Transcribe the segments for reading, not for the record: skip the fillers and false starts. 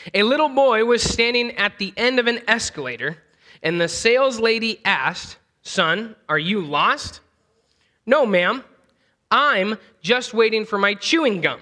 A little boy was standing at the end of an escalator, and the sales lady asked, "Son, are you lost?" "No, ma'am. I'm just waiting for my chewing gum."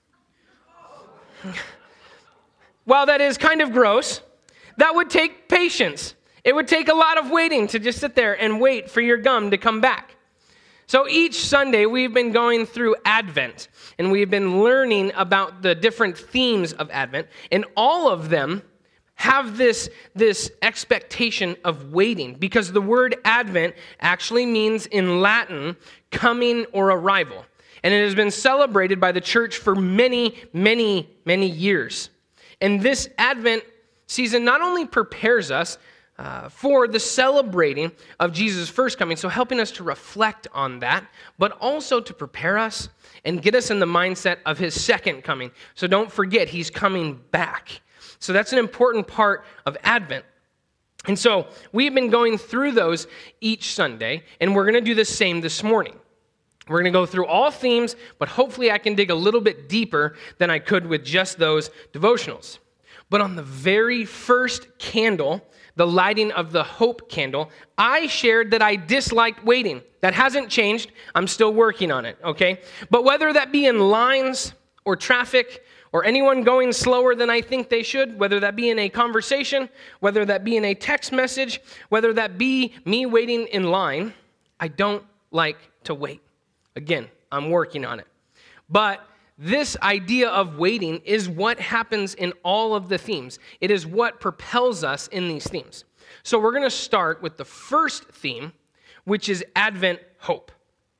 While that is kind of gross, that would take patience. It would take a lot of waiting to just sit there and wait for your gum to come back. So each Sunday, we've been going through Advent, and we've been learning about the different themes of Advent, and all of them have this expectation of waiting, because the word Advent actually means in Latin, coming or arrival. And it has been celebrated by the church for many, many, many years. And this Advent season not only prepares us for the celebrating of Jesus' first coming, so helping us to reflect on that, but also to prepare us and get us in the mindset of his second coming. So don't forget, he's coming back. So that's an important part of Advent. And so we've been going through those each Sunday, and we're going to do the same this morning. We're going to go through all themes, but hopefully I can dig a little bit deeper than I could with just those devotionals. But on the very first candle, the lighting of the hope candle, I shared that I disliked waiting. That hasn't changed. I'm still working on it, okay? But whether that be in lines or traffic or anyone going slower than I think they should, whether that be in a conversation, whether that be in a text message, whether that be me waiting in line, I don't like to wait. Again, I'm working on it. But this idea of waiting is what happens in all of the themes. It is what propels us in these themes. So we're going to start with the first theme, which is Advent hope.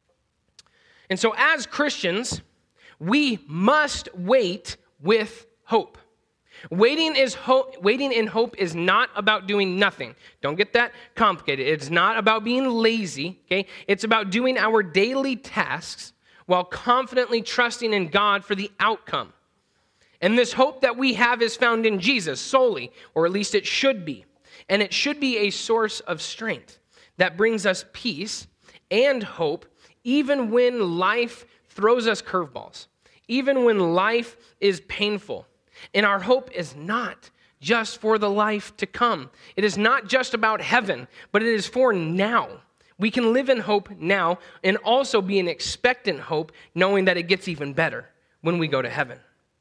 And so as Christians, we must wait with hope. Waiting in hope is not about doing nothing. Don't get that complicated. It's not about being lazy, okay? It's about doing our daily tasks while confidently trusting in God for the outcome. And this hope that we have is found in Jesus solely, or at least it should be. And it should be a source of strength that brings us peace and hope, even when life throws us curveballs, even when life is painful. And our hope is not just for the life to come. It is not just about heaven, but it is for now. We can live in hope now and also be in expectant hope, knowing that it gets even better when we go to heaven.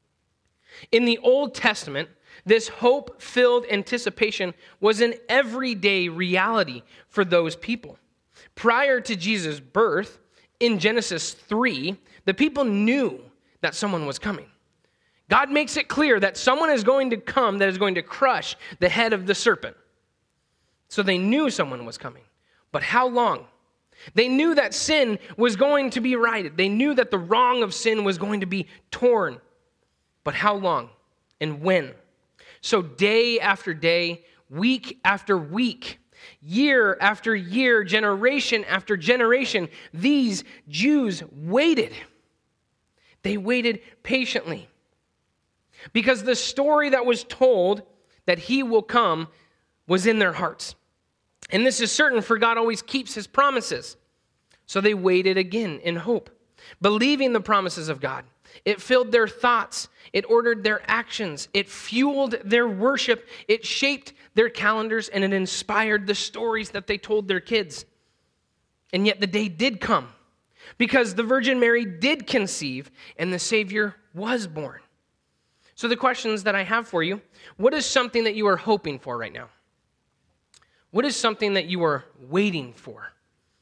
In the Old Testament, this hope-filled anticipation was an everyday reality for those people. Prior to Jesus' birth, in Genesis 3, the people knew that someone was coming. God makes it clear that someone is going to come that is going to crush the head of the serpent. So they knew someone was coming. But how long? They knew that sin was going to be righted. They knew that the wrong of sin was going to be torn. But how long and when? So day after day, week after week, year after year, generation after generation, these Jews waited. They waited patiently. Because the story that was told that he will come was in their hearts. And this is certain, for God always keeps his promises. So they waited again in hope, believing the promises of God. It filled their thoughts. It ordered their actions. It fueled their worship. It shaped their calendars, and it inspired the stories that they told their kids. And yet the day did come, because the Virgin Mary did conceive, and the Savior was born. So the questions that I have for you, what is something that you are hoping for right now? What is something that you are waiting for?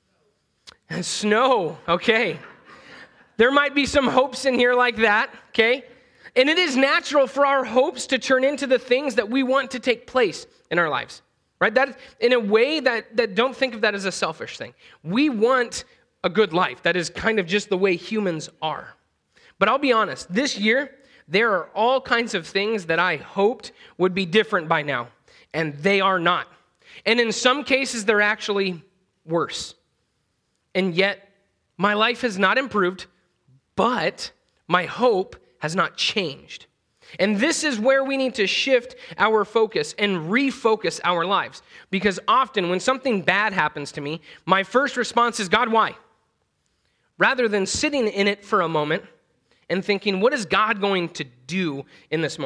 Snow, okay. There might be some hopes in here like that, okay? And it is natural for our hopes to turn into the things that we want to take place in our lives, right? That in a way that don't think of that as a selfish thing. We want a good life. That is kind of just the way humans are. But I'll be honest, this year, there are all kinds of things that I hoped would be different by now, and they are not. And in some cases, they're actually worse. And yet, my life has not improved, but my hope has not changed. And this is where we need to shift our focus and refocus our lives. Because often, when something bad happens to me, my first response is, God, why? Rather than sitting in it for a moment and thinking, what is God going to do in this moment?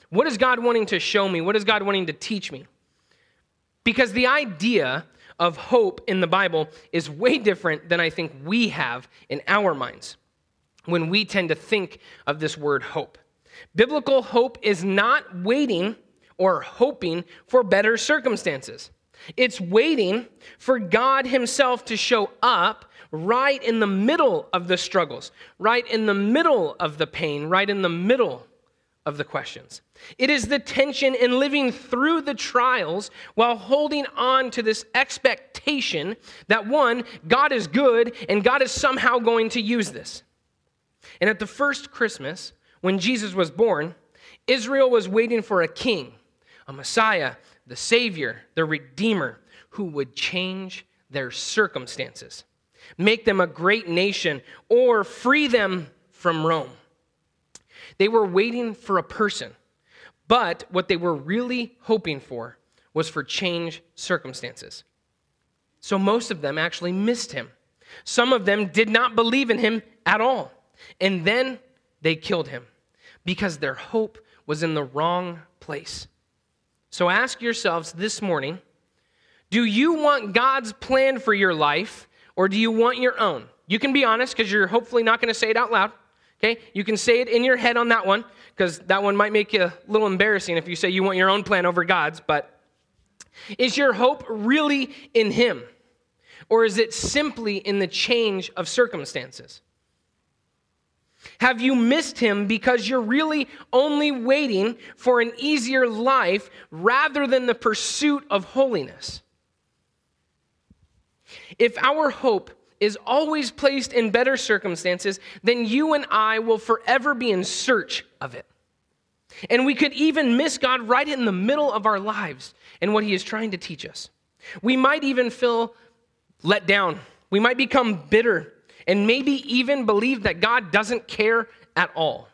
What is God wanting to show me? What is God wanting to teach me? Because the idea of hope in the Bible is way different than I think we have in our minds when we tend to think of this word hope. Biblical hope is not waiting or hoping for better circumstances. It's waiting for God himself to show up right in the middle of the struggles, right in the middle of the pain, right in the middle of the questions. It is the tension in living through the trials while holding on to this expectation that, one, God is good and God is somehow going to use this. And at the first Christmas, when Jesus was born, Israel was waiting for a king, a Messiah, the Savior, the Redeemer, who would change their circumstances, make them a great nation, or free them from Rome. They were waiting for a person, but what they were really hoping for was for changed circumstances. So most of them actually missed him. Some of them did not believe in him at all. And then they killed him because their hope was in the wrong place. So ask yourselves this morning, do you want God's plan for your life or do you want your own? You can be honest because you're hopefully not going to say it out loud. Okay, you can say it in your head on that one because that one might make you a little embarrassing if you say you want your own plan over God's, but is your hope really in him? Or is it simply in the change of circumstances? Have you missed him because you're really only waiting for an easier life rather than the pursuit of holiness? If our hope is always placed in better circumstances, then you and I will forever be in search of it. And we could even miss God right in the middle of our lives and what he is trying to teach us. We might even feel let down. We might become bitter and maybe even believe that God doesn't care at all.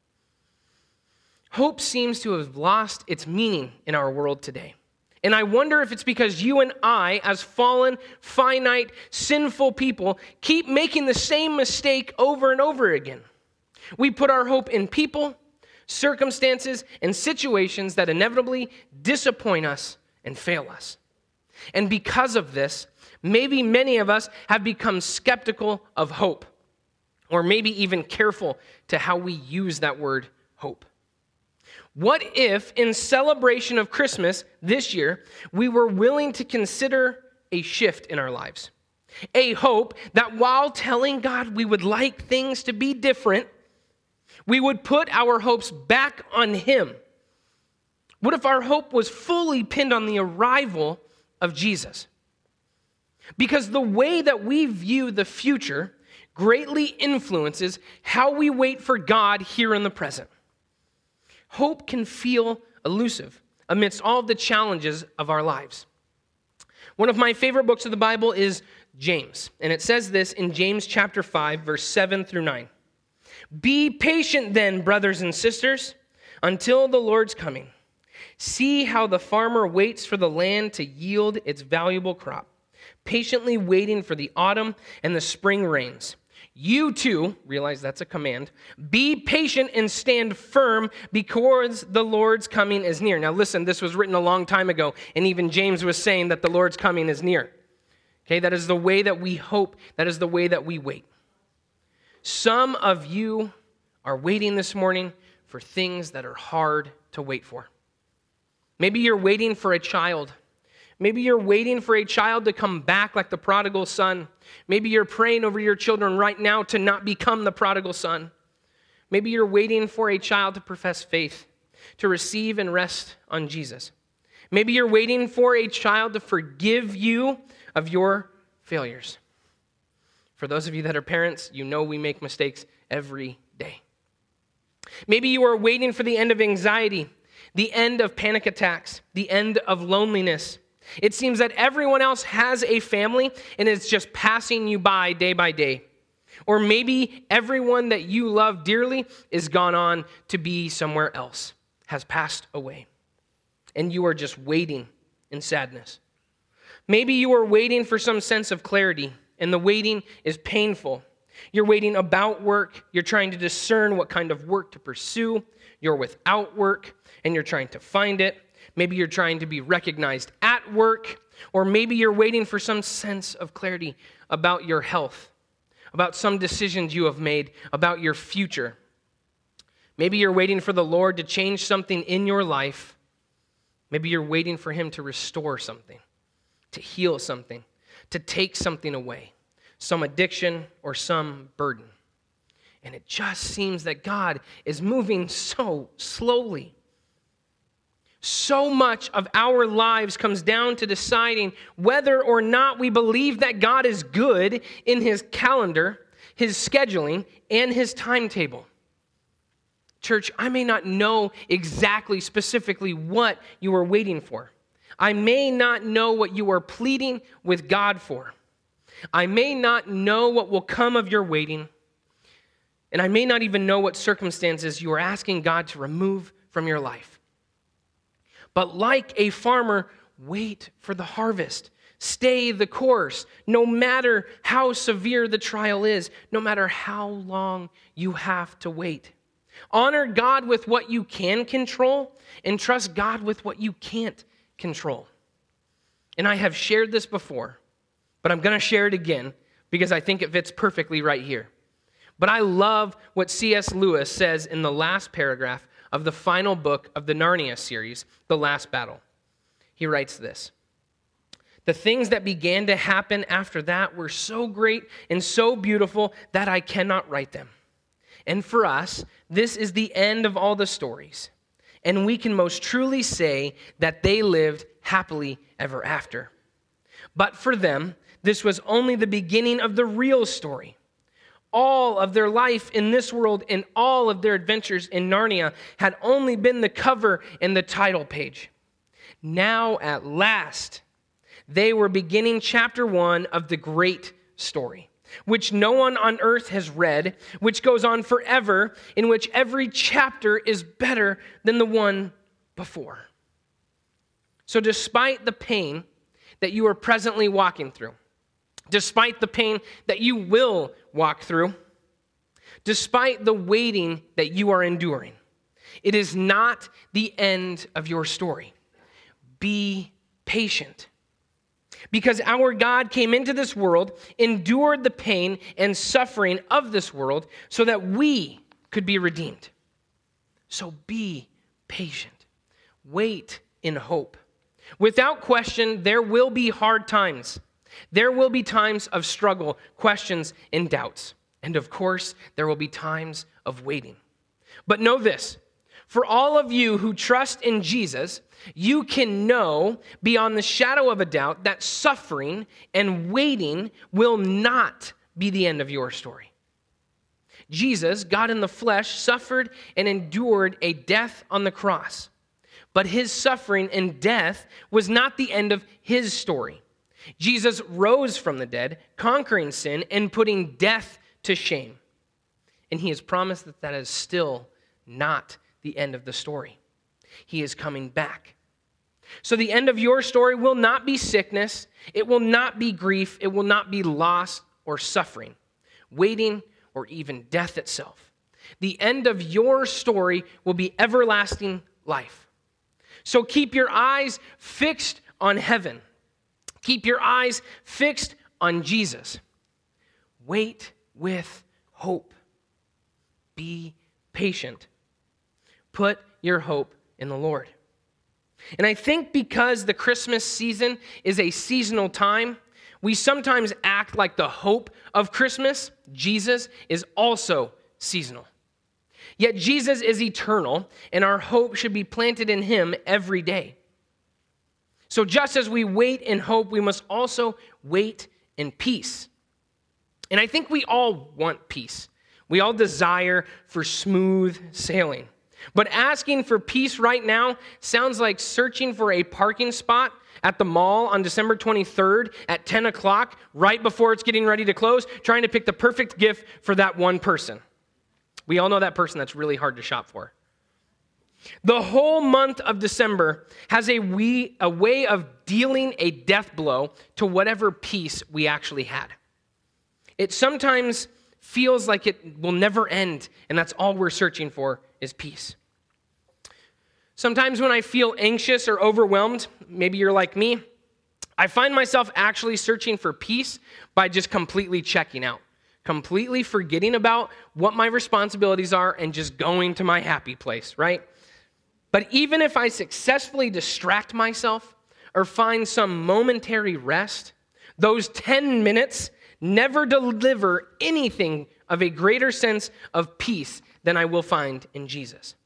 Hope seems to have lost its meaning in our world today. And I wonder if it's because you and I, as fallen, finite, sinful people, keep making the same mistake over and over again. We put our hope in people, circumstances, and situations that inevitably disappoint us and fail us. And because of this, maybe many of us have become skeptical of hope, or maybe even careful to how we use that word hope. What if, in celebration of Christmas this year, we were willing to consider a shift in our lives? A hope that while telling God we would like things to be different, we would put our hopes back on him. What if our hope was fully pinned on the arrival of Jesus? Because the way that we view the future greatly influences how we wait for God here in the present. Hope can feel elusive amidst all of the challenges of our lives. One of my favorite books of the Bible is James, and it says this in James chapter 5, verse 7 through 9. Be patient then, brothers and sisters, until the Lord's coming. See how the farmer waits for the land to yield its valuable crop, patiently waiting for the autumn and the spring rains. You too, realize that's a command, be patient and stand firm because the Lord's coming is near. Now listen, this was written a long time ago, and even James was saying that the Lord's coming is near. Okay, that is the way that we hope. That is the way that we wait. Some of you are waiting this morning for things that are hard to wait for. Maybe you're waiting for a child. Maybe you're waiting for a child to come back like the prodigal son. Maybe you're praying over your children right now to not become the prodigal son. Maybe you're waiting for a child to profess faith, to receive and rest on Jesus. Maybe you're waiting for a child to forgive you of your failures. For those of you that are parents, you know we make mistakes every day. Maybe you are waiting for the end of anxiety, the end of panic attacks, the end of loneliness. It seems that everyone else has a family and it's just passing you by day. Or maybe everyone that you love dearly is gone on to be somewhere else, has passed away. And you are just waiting in sadness. Maybe you are waiting for some sense of clarity and the waiting is painful. You're waiting about work. You're trying to discern what kind of work to pursue. you're without work and you're trying to find it. Maybe you're trying to be recognized at work, or maybe you're waiting for some sense of clarity about your health, about some decisions you have made, about your future. Maybe you're waiting for the Lord to change something in your life. Maybe you're waiting for him to restore something, to heal something, to take something away, some addiction or some burden. And it just seems that God is moving so slowly. So much of our lives comes down to deciding whether or not we believe that God is good in his calendar, his scheduling, and his timetable. Church, I may not know exactly, specifically what you are waiting for. I may not know what you are pleading with God for. I may not know what will come of your waiting. And I may not even know what circumstances you are asking God to remove from your life. But like a farmer, wait for the harvest. Stay the course, no matter how severe the trial is, no matter how long you have to wait. Honor God with what you can control and trust God with what you can't control. And I have shared this before, but I'm going to share it again because I think it fits perfectly right here. But I love what C.S. Lewis says in the last paragraph of the final book of the Narnia series, The Last Battle. He writes this: "The things that began to happen after that were so great and so beautiful that I cannot write them. And for us, this is the end of all the stories. And we can most truly say that they lived happily ever after. But for them, this was only the beginning of the real story. All of their life in this world and all of their adventures in Narnia had only been the cover and the title page. Now, at last, they were beginning chapter 1 of the great story, which no one on earth has read, which goes on forever, in which every chapter is better than the one before." So despite the pain that you are presently walking through, despite the pain that you will walk through, despite the waiting that you are enduring, it is not the end of your story. Be patient. Because our God came into this world, endured the pain and suffering of this world so that we could be redeemed. So be patient. Wait in hope. Without question, there will be hard times. There will be times of struggle, questions, and doubts. And of course, there will be times of waiting. But know this: for all of you who trust in Jesus, you can know beyond the shadow of a doubt that suffering and waiting will not be the end of your story. Jesus, God in the flesh, suffered and endured a death on the cross. But his suffering and death was not the end of his story. Jesus rose from the dead, conquering sin and putting death to shame. And he has promised that that is still not the end of the story. He is coming back. So the end of your story will not be sickness. It will not be grief. It will not be loss or suffering, waiting, or even death itself. The end of your story will be everlasting life. So keep your eyes fixed on heaven. Keep your eyes fixed on Jesus. Wait with hope. Be patient. Put your hope in the Lord. And I think because the Christmas season is a seasonal time, we sometimes act like the hope of Christmas, Jesus, is also seasonal. Yet Jesus is eternal, and our hope should be planted in him every day. So just as we wait in hope, we must also wait in peace. And I think we all want peace. We all desire for smooth sailing. But asking for peace right now sounds like searching for a parking spot at the mall on December 23rd at 10 o'clock, right before it's getting ready to close, trying to pick the perfect gift for that one person. We all know that person that's really hard to shop for. The whole month of December has a way of dealing a death blow to whatever peace we actually had. It sometimes feels like it will never end, and that's all we're searching for is peace. Sometimes when I feel anxious or overwhelmed, maybe you're like me, I find myself actually searching for peace by just completely checking out, completely forgetting about what my responsibilities are and just going to my happy place, right? But even if I successfully distract myself or find some momentary rest, those 10 minutes never deliver anything of a greater sense of peace than I will find in Jesus.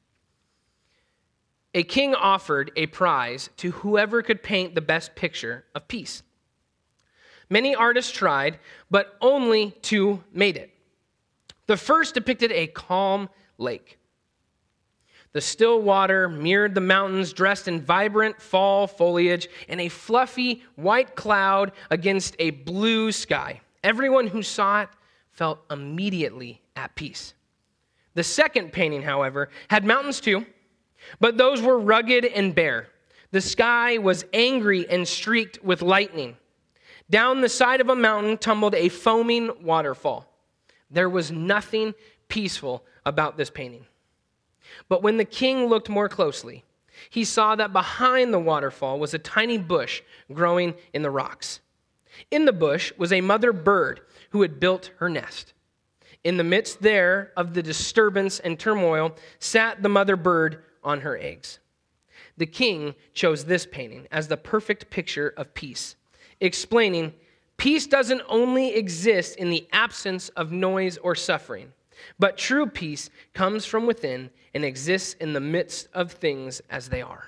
A king offered a prize to whoever could paint the best picture of peace. Many artists tried, but only 2 made it. The first depicted a calm lake. The still water mirrored the mountains dressed in vibrant fall foliage and a fluffy white cloud against a blue sky. Everyone who saw it felt immediately at peace. The second painting, however, had mountains too, but those were rugged and bare. The sky was angry and streaked with lightning. Down the side of a mountain tumbled a foaming waterfall. There was nothing peaceful about this painting. But when the king looked more closely, he saw that behind the waterfall was a tiny bush growing in the rocks. In the bush was a mother bird who had built her nest. In the midst there of the disturbance and turmoil sat the mother bird on her eggs. The king chose this painting as the perfect picture of peace, explaining, peace doesn't only exist in the absence of noise or suffering, but true peace comes from within and exists in the midst of things as they are.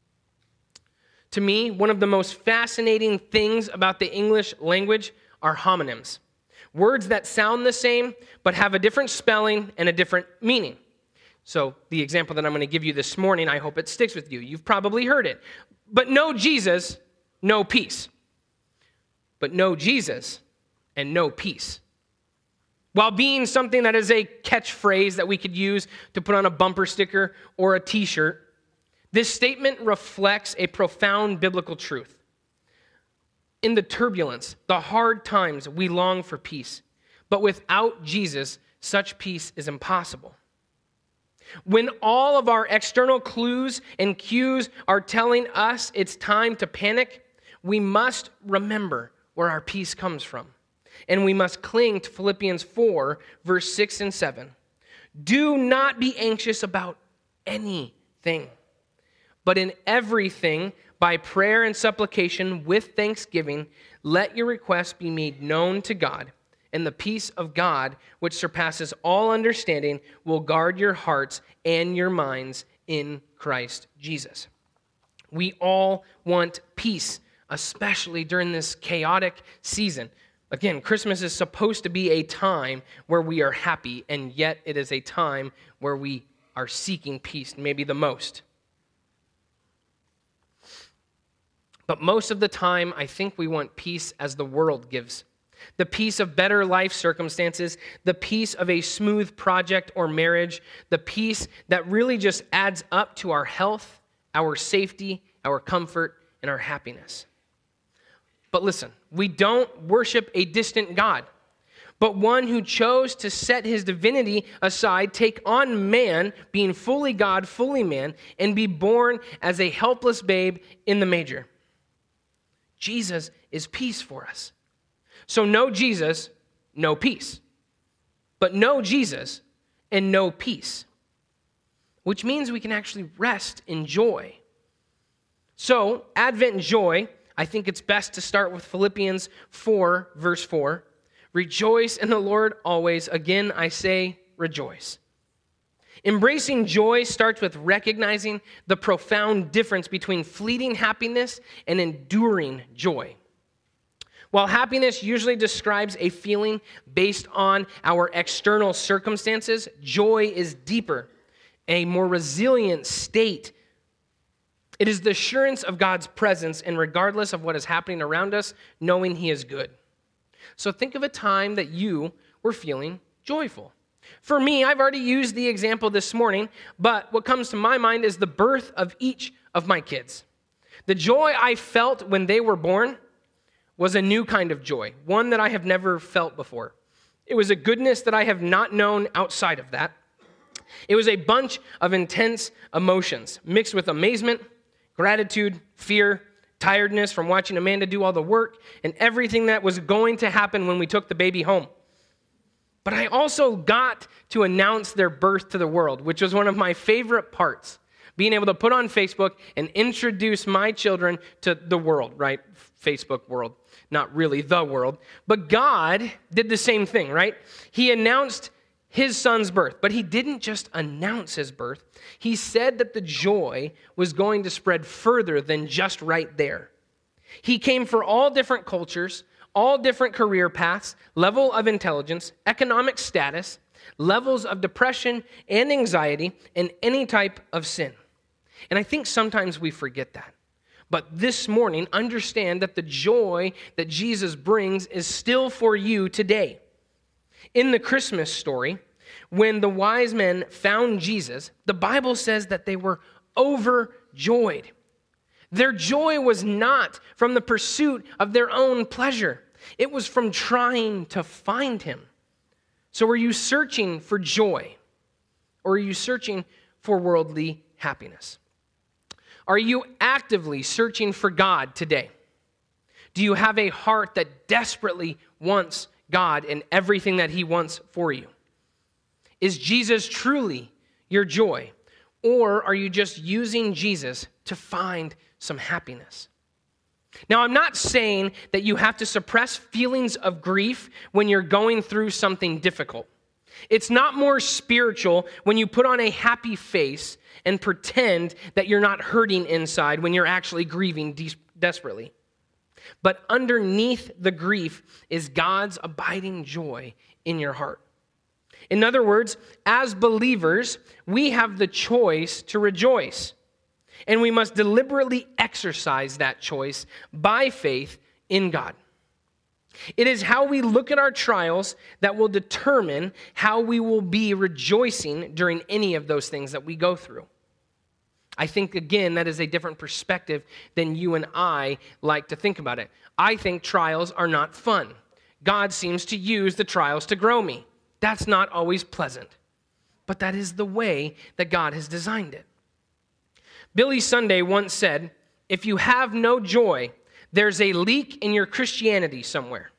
To me, one of the most fascinating things about the English language are homonyms, words that sound the same but have a different spelling and a different meaning. So the example that I'm going to give you this morning, I hope it sticks with you. You've probably heard it. But no Jesus, no peace. But no Jesus and no peace. While being something that is a catchphrase that we could use to put on a bumper sticker or a t-shirt, this statement reflects a profound biblical truth. In the turbulence, the hard times, we long for peace. But without Jesus, such peace is impossible. When all of our external clues and cues are telling us it's time to panic, we must remember where our peace comes from. And we must cling to Philippians 4, verse 6 and 7. Do not be anxious about anything, but in everything, by prayer and supplication with thanksgiving, let your requests be made known to God. And the peace of God, which surpasses all understanding, will guard your hearts and your minds in Christ Jesus. We all want peace, especially during this chaotic season. Again, Christmas is supposed to be a time where we are happy, and yet it is a time where we are seeking peace, maybe the most. But most of the time, I think we want peace as the world gives. The peace of better life circumstances, the peace of a smooth project or marriage, the peace that really just adds up to our health, our safety, our comfort, and our happiness. But listen, we don't worship a distant God, but one who chose to set his divinity aside, take on man, being fully God, fully man, and be born as a helpless babe in the manger. Jesus is peace for us. So no Jesus, no peace. But no Jesus and no peace, which means we can actually rest in joy. So, Advent joy, I think it's best to start with Philippians 4, verse 4. Rejoice in the Lord always. Again, I say rejoice. Embracing joy starts with recognizing the profound difference between fleeting happiness and enduring joy. While happiness usually describes a feeling based on our external circumstances, joy is deeper, a more resilient state. It is the assurance of God's presence, and regardless of what is happening around us, knowing He is good. So think of a time that you were feeling joyful. For me, I've already used the example this morning, but what comes to my mind is the birth of each of my kids. The joy I felt when they were born was a new kind of joy, one that I have never felt before. It was a goodness that I have not known outside of that. It was a bunch of intense emotions mixed with amazement, gratitude, fear, tiredness from watching Amanda do all the work, and everything that was going to happen when we took the baby home. But I also got to announce their birth to the world, which was one of my favorite parts, being able to put on Facebook and introduce my children to the world, right? Facebook world, not really the world. But God did the same thing, right? He announced his son's birth, but he didn't just announce his birth. He said that the joy was going to spread further than just right there. He came for all different cultures, all different career paths, level of intelligence, economic status, levels of depression and anxiety, and any type of sin. And I think sometimes we forget that. But this morning, understand that the joy that Jesus brings is still for you today. In the Christmas story, when the wise men found Jesus, the Bible says that they were overjoyed. Their joy was not from the pursuit of their own pleasure. It was from trying to find him. So are you searching for joy? Or are you searching for worldly happiness? Are you actively searching for God today? Do you have a heart that desperately wants God and everything that he wants for you? Is Jesus truly your joy? Or are you just using Jesus to find some happiness? Now, I'm not saying that you have to suppress feelings of grief when you're going through something difficult. It's not more spiritual when you put on a happy face and pretend that you're not hurting inside when you're actually grieving desperately. But underneath the grief is God's abiding joy in your heart. In other words, as believers, we have the choice to rejoice. And we must deliberately exercise that choice by faith in God. It is how we look at our trials that will determine how we will be rejoicing during any of those things that we go through. I think, again, that is a different perspective than you and I like to think about it. I think trials are not fun. God seems to use the trials to grow me. That's not always pleasant, but that is the way that God has designed it. Billy Sunday once said, "If you have no joy, there's a leak in your Christianity somewhere."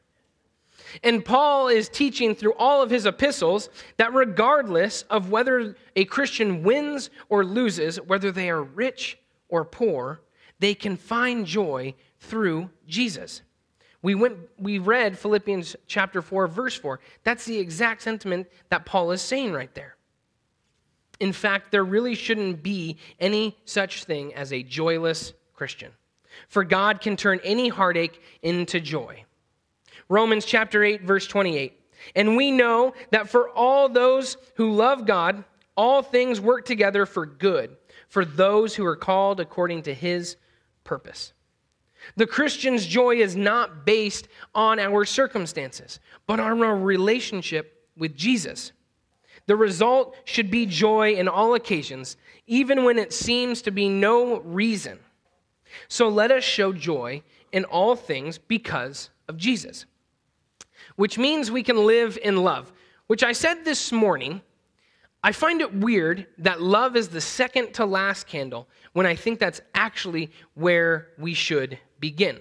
And Paul is teaching through all of his epistles that regardless of whether a Christian wins or loses, whether they are rich or poor, they can find joy through Jesus. We read Philippians chapter 4, verse 4. That's the exact sentiment that Paul is saying right there. In fact, there really shouldn't be any such thing as a joyless Christian. For God can turn any heartache into joy. Romans chapter 8, verse 28. And we know that for all those who love God, all things work together for good, for those who are called according to his purpose. The Christian's joy is not based on our circumstances, but on our relationship with Jesus. The result should be joy in all occasions, even when it seems to be no reason. So let us show joy in all things because of Jesus. Which means we can live in love, which I said this morning. I find it weird that love is the second to last candle when I think that's actually where we should begin.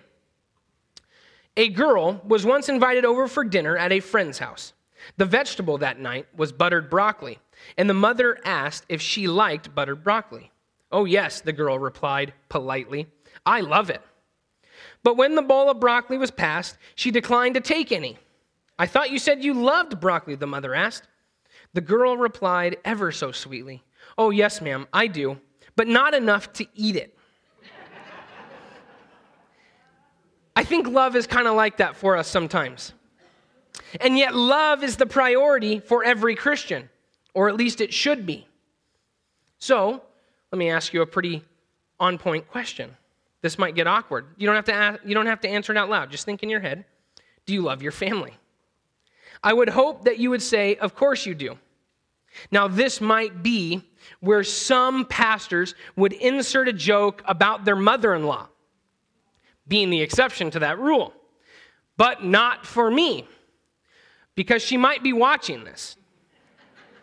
A girl was once invited over for dinner at a friend's house. The vegetable that night was buttered broccoli, and the mother asked if she liked buttered broccoli. "Oh yes," the girl replied politely. "I love it." But when the bowl of broccoli was passed, she declined to take any. "I thought you said you loved broccoli," the mother asked. The girl replied ever so sweetly, "Oh yes, ma'am, I do, but not enough to eat it." I think love is kind of like that for us sometimes. And yet love is the priority for every Christian, or at least it should be. So, let me ask you a pretty on-point question. This might get awkward. You don't have to answer it out loud. Just think in your head. Do you love your family? I would hope that you would say, of course you do. Now, this might be where some pastors would insert a joke about their mother-in-law, being the exception to that rule. But not for me, because she might be watching this.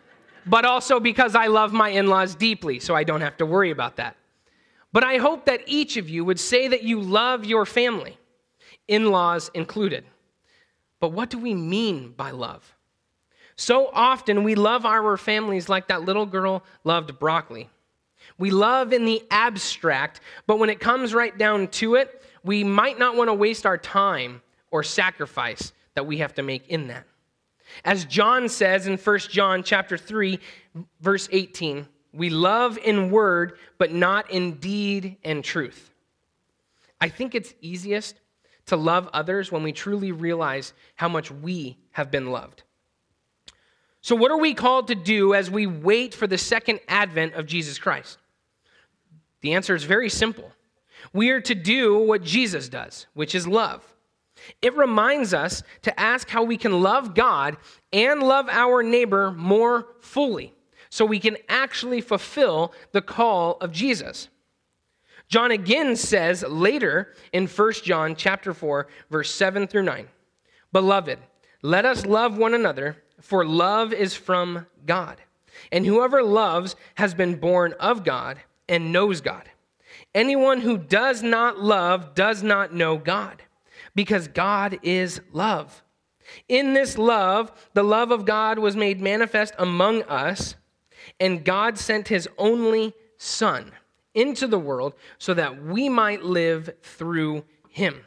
but also because I love my in-laws deeply, so I don't have to worry about that. But I hope that each of you would say that you love your family, in-laws included. But what do we mean by love? So often we love our families like that little girl loved broccoli. We love in the abstract, but when it comes right down to it, we might not want to waste our time or sacrifice that we have to make in that. As John says in 1 John chapter 3, verse 18, we love in word, but not in deed and truth. I think it's easiest to love others when we truly realize how much we have been loved. So what are we called to do as we wait for the second advent of Jesus Christ? The answer is very simple. We are to do what Jesus does, which is love. It reminds us to ask how we can love God and love our neighbor more fully, so we can actually fulfill the call of Jesus. John again says later in 1 John chapter 4, verse 7 through 9, "Beloved, let us love one another, for love is from God. And whoever loves has been born of God and knows God. Anyone who does not love does not know God, because God is love. In this love, the love of God was made manifest among us, and God sent his only Son into the world so that we might live through him.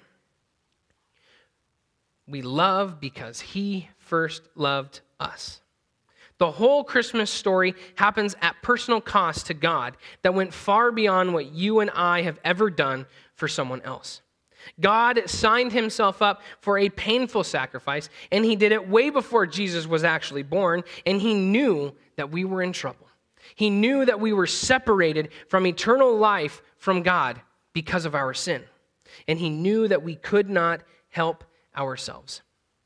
We love because he first loved us." The whole Christmas story happens at personal cost to God that went far beyond what you and I have ever done for someone else. God signed himself up for a painful sacrifice, and he did it way before Jesus was actually born, and he knew that we were in trouble. He knew that we were separated from eternal life from God because of our sin, and he knew that we could not help ourselves.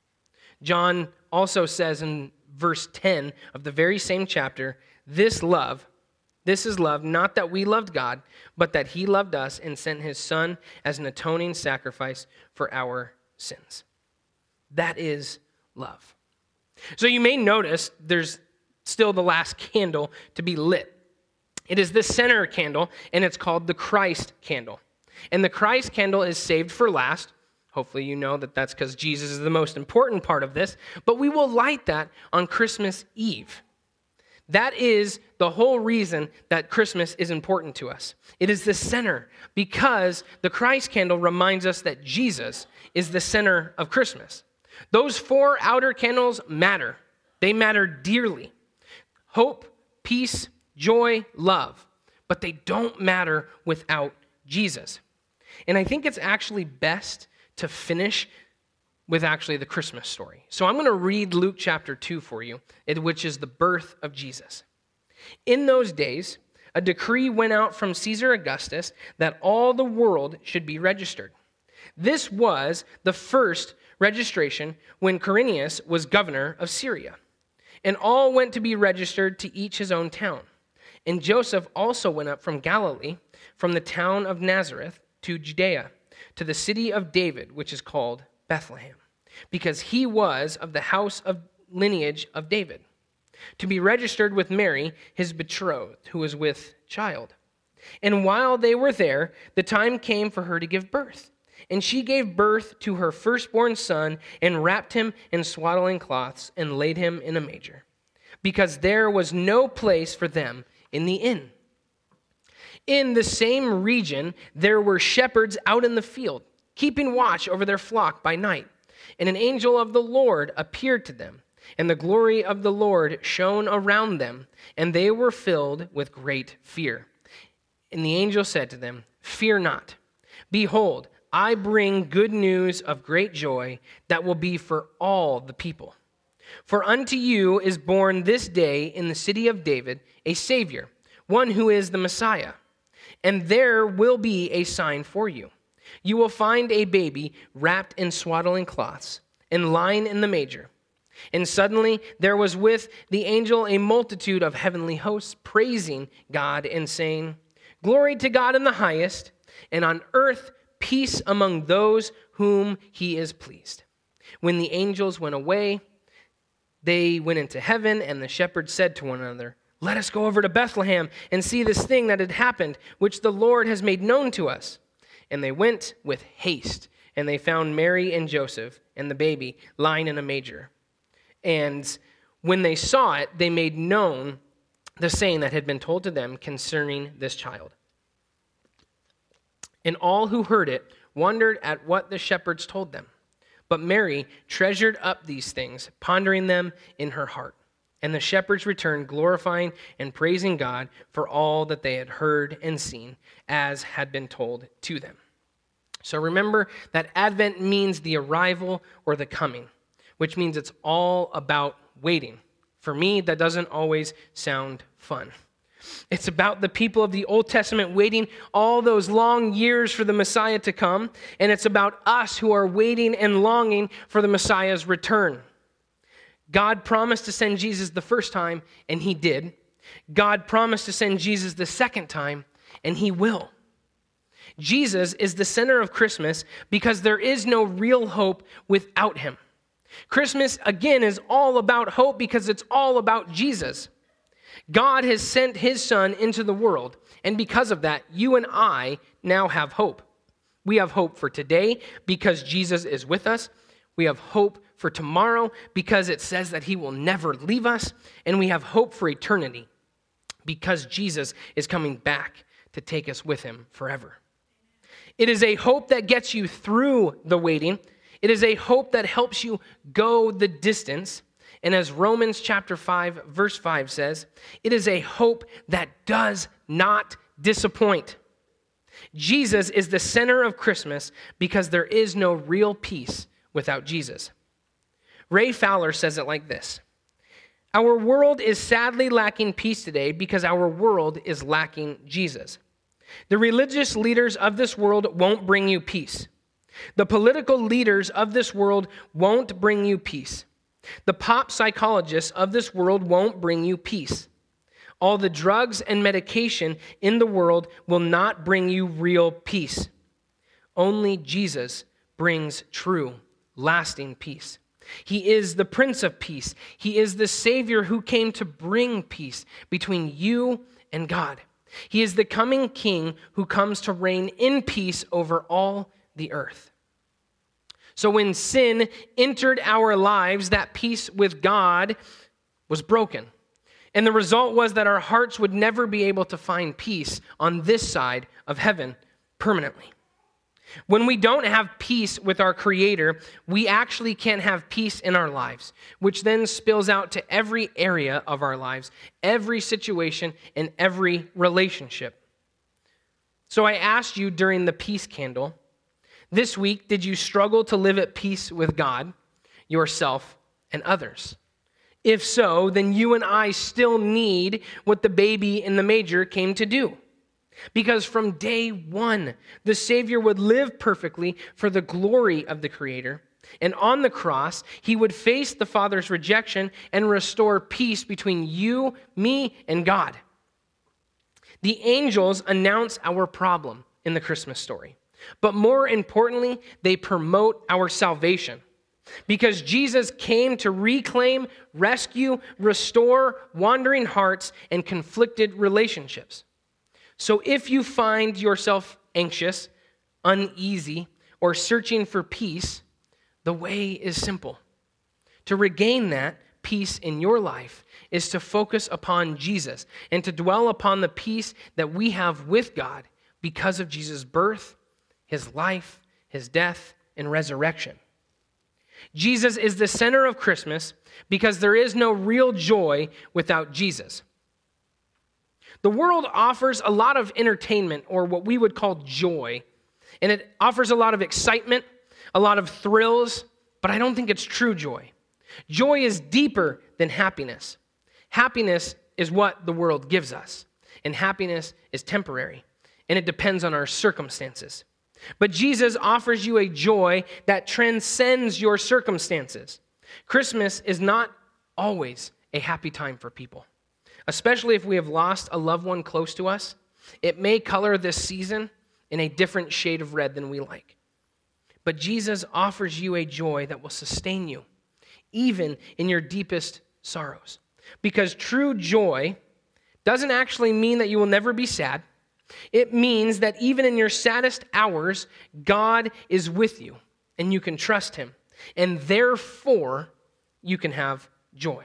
John also says in verse 10 of the very same chapter, this is love, not that we loved God, but that he loved us and sent his Son as an atoning sacrifice for our sins. That is love. So you may notice there's still the last candle to be lit. It is the center candle, and it's called the Christ candle. And the Christ candle is saved for last. Hopefully you know that that's because Jesus is the most important part of this, but we will light that on Christmas Eve. That is the whole reason that Christmas is important to us. It is the center because the Christ candle reminds us that Jesus is the center of Christmas. Those four outer candles matter. They matter dearly. Hope, peace, joy, love. But they don't matter without Jesus. And I think it's actually best to finish with actually the Christmas story. So I'm going to read Luke chapter 2 for you, which is the birth of Jesus. In those days, a decree went out from Caesar Augustus that all the world should be registered. This was the first registration when Quirinius was governor of Syria. And all went to be registered to each his own town. And Joseph also went up from Galilee, from the town of Nazareth to Judea, to the city of David, which is called Bethlehem, because he was of the house of lineage of David, to be registered with Mary, his betrothed, who was with child. And while they were there, the time came for her to give birth. And she gave birth to her firstborn son and wrapped him in swaddling cloths and laid him in a manger, because there was no place for them in the inn. In the same region, there were shepherds out in the field, keeping watch over their flock by night. And an angel of the Lord appeared to them, and the glory of the Lord shone around them, and they were filled with great fear. And the angel said to them, "Fear not. Behold, I bring good news of great joy that will be for all the people. For unto you is born this day in the city of David a Savior, one who is the Messiah. And there will be a sign for you. You will find a baby wrapped in swaddling cloths and lying in the manger." And suddenly there was with the angel a multitude of heavenly hosts praising God and saying, "Glory to God in the highest, and on earth peace among those whom he is pleased." When the angels went away, They went into heaven, and the shepherds said to one another, "Let us go over to Bethlehem and see this thing that had happened, which the Lord has made known to us." And they went with haste, and they found Mary and Joseph and the baby lying in a manger. And when they saw it, they made known the saying that had been told to them concerning this child. And all who heard it wondered at what the shepherds told them. But Mary treasured up these things, pondering them in her heart. And the shepherds returned, glorifying and praising God for all that they had heard and seen, as had been told to them. So remember that Advent means the arrival or the coming, which means it's all about waiting. For me, that doesn't always sound fun. It's about the people of the Old Testament waiting all those long years for the Messiah to come, and it's about us who are waiting and longing for the Messiah's return. God promised to send Jesus the first time, and he did. God promised to send Jesus the second time, and he will. Jesus is the center of Christmas because there is no real hope without him. Christmas, again, is all about hope because it's all about Jesus. God has sent his son into the world, and because of that, you and I now have hope. We have hope for today because Jesus is with us. We have hope for tomorrow because it says that he will never leave us, and we have hope for eternity because Jesus is coming back to take us with him forever. It is a hope that gets you through the waiting. It is a hope that helps you go the distance. And as Romans chapter 5, verse 5 says, it is a hope that does not disappoint. Jesus is the center of Christmas because there is no real peace without Jesus. Ray Fowler says it like this: our world is sadly lacking peace today because our world is lacking Jesus. The religious leaders of this world won't bring you peace. The political leaders of this world won't bring you peace. The pop psychologists of this world won't bring you peace. All the drugs and medication in the world will not bring you real peace. Only Jesus brings true, lasting peace. He is the Prince of Peace. He is the Savior who came to bring peace between you and God. He is the coming King who comes to reign in peace over all the earth. So when sin entered our lives, that peace with God was broken. And the result was that our hearts would never be able to find peace on this side of heaven permanently. When we don't have peace with our Creator, we actually can't have peace in our lives, which then spills out to every area of our lives, every situation, and every relationship. So I asked you during the peace candle, this week, did you struggle to live at peace with God, yourself, and others? If so, then you and I still need what the baby in the manger came to do. Because from day one, the Savior would live perfectly for the glory of the Creator. And on the cross, he would face the Father's rejection and restore peace between you, me, and God. The angels announce our problem in the Christmas story. But more importantly, they promote our salvation. Because Jesus came to reclaim, rescue, restore wandering hearts and conflicted relationships. So if you find yourself anxious, uneasy, or searching for peace, the way is simple. To regain that peace in your life is to focus upon Jesus and to dwell upon the peace that we have with God because of Jesus' birth, his life, his death, and resurrection. Jesus is the center of Christmas because there is no real joy without Jesus. The world offers a lot of entertainment, or what we would call joy, and it offers a lot of excitement, a lot of thrills, but I don't think it's true joy. Joy is deeper than happiness. Happiness is what the world gives us, and happiness is temporary, and it depends on our circumstances. But Jesus offers you a joy that transcends your circumstances. Christmas is not always a happy time for people, especially if we have lost a loved one close to us. It may color this season in a different shade of red than we like. But Jesus offers you a joy that will sustain you, even in your deepest sorrows. Because true joy doesn't actually mean that you will never be sad. It means that even in your saddest hours, God is with you and you can trust him. And therefore, you can have joy.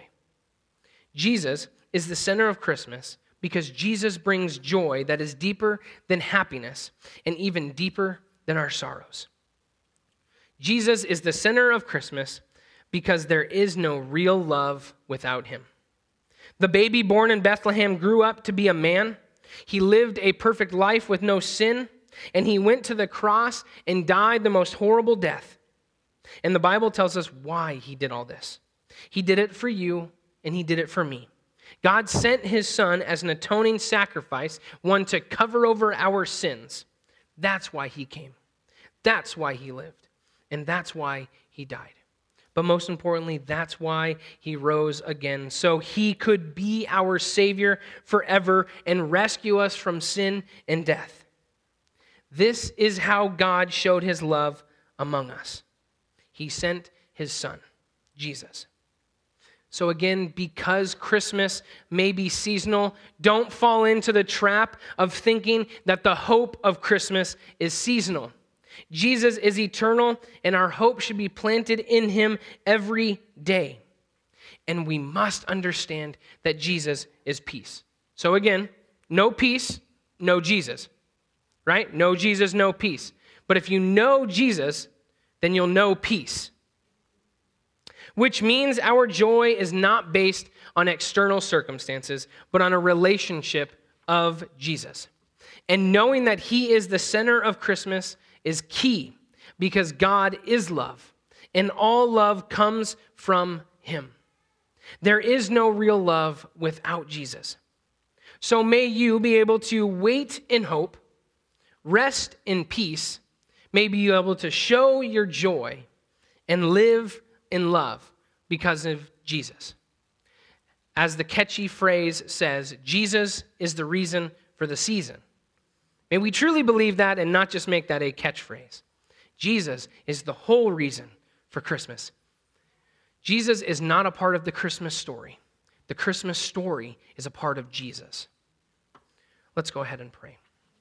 Jesus is the center of Christmas because Jesus brings joy that is deeper than happiness and even deeper than our sorrows. Jesus is the center of Christmas because there is no real love without him. The baby born in Bethlehem grew up to be a man. He lived a perfect life with no sin, and he went to the cross and died the most horrible death. And the Bible tells us why he did all this. He did it for you, and he did it for me. God sent his son as an atoning sacrifice, one to cover over our sins. That's why he came. That's why he lived. And that's why he died. But most importantly, that's why he rose again, so he could be our Savior forever and rescue us from sin and death. This is how God showed his love among us. He sent his son, Jesus. So again, because Christmas may be seasonal, don't fall into the trap of thinking that the hope of Christmas is seasonal. Jesus is eternal, and our hope should be planted in him every day. And we must understand that Jesus is peace. So again, no peace, no Jesus, right? No Jesus, no peace. But if you know Jesus, then you'll know peace. Which means our joy is not based on external circumstances, but on a relationship of Jesus. And knowing that he is the center of Christmas is key because God is love, and all love comes from him. There is no real love without Jesus. So may you be able to wait in hope, rest in peace, may be able to show your joy and live in love because of Jesus. As the catchy phrase says, Jesus is the reason for the season. May we truly believe that and not just make that a catchphrase. Jesus is the whole reason for Christmas. Jesus is not a part of the Christmas story. The Christmas story is a part of Jesus. Let's go ahead and pray.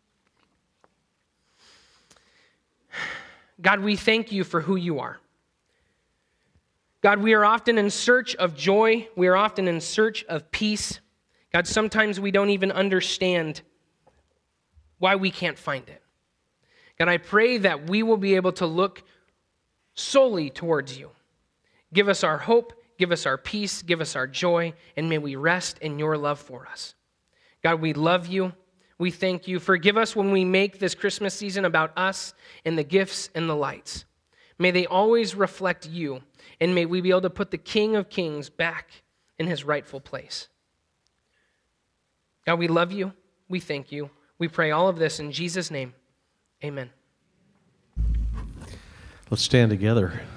God, we thank you for who you are. God, we are often in search of joy. We are often in search of peace. God, sometimes we don't even understand why we can't find it. God, I pray that we will be able to look solely towards you. Give us our hope, give us our peace, give us our joy, and may we rest in your love for us. God, we love you. We thank you. Forgive us when we make this Christmas season about us and the gifts and the lights. May they always reflect you, and may we be able to put the King of Kings back in his rightful place. God, we love you. We thank you. We pray all of this in Jesus' name. Amen. Let's stand together.